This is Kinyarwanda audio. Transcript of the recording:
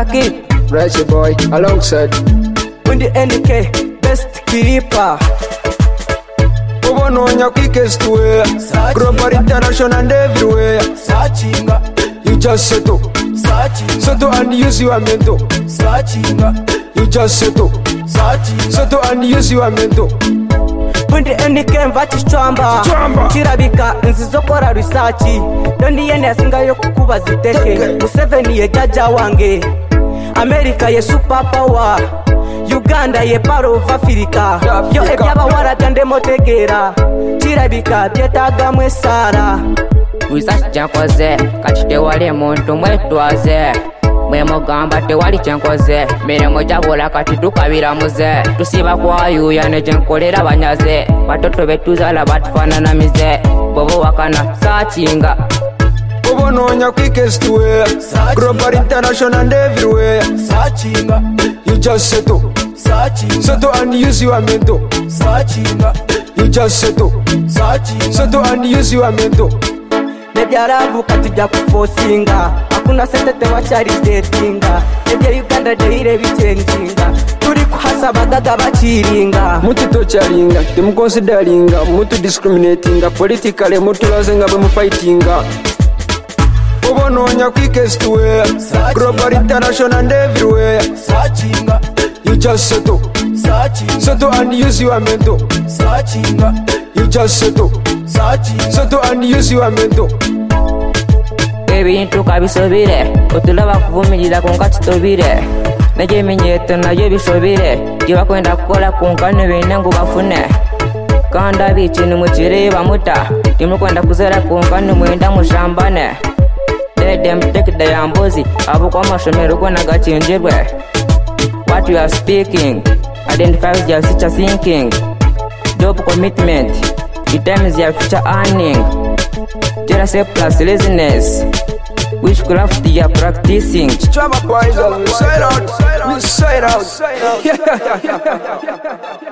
keep. Reggie boy, alongside When the NK, best keeper. Obononya quickest way. Global, international and everywhere. You just settle. Settle and use your mental. You just settle. Settle and use your mental. When the NK mvati chamba chirabika nzizokora research Doni yene asinga yo kukuba ziteke Museveni ye jaja wange America ye superpower Uganda ye part of Africa Yo ebyaba waratande motegera Chirabika byetaga mwesara Research jankoze kachite wali muntu mwetwaze Mwemogamba tewali chenkoze miremo jabola kati tukabiramuze tusiba kwayuya ne chenkolera banyaze batoto betuzala batfanana mize bobo wakana searchinga Obononya quickest way. Global, international and everywhere. You just settle. Settle and use your mental. You just settle. Settle and use your mental. Nebyaravu katujja kufosinga Hakuna sente tewachari datinga Nebya Uganda deire bichenjinga Turi kuhasa bagaga bachiringa Mutu tocharinga, temu consideringa. Mutu discriminatinga. Politically mutu lazenga bemu fightinga. Obononya quickest way. Global, international and everywhere. You just settle. Settle and use your mental. You just settle. Settle and use your mental. ebintu kabisobire otulaba kuvumirira kunga kitobire naje minyeto naje bisobire gibakwenda kukola kunkane bene ngo bafune kanda bikintu mukireba muta timukwenda kuzera kunkane mwenda mushambane let them take the yambozi abo kwa mashomero gona gachenjerwe what you are speaking identify with your future thinking job commitment determines your future earning jealousy plus laziness witchcraft you are practicing Drama poison, we side out, we side out.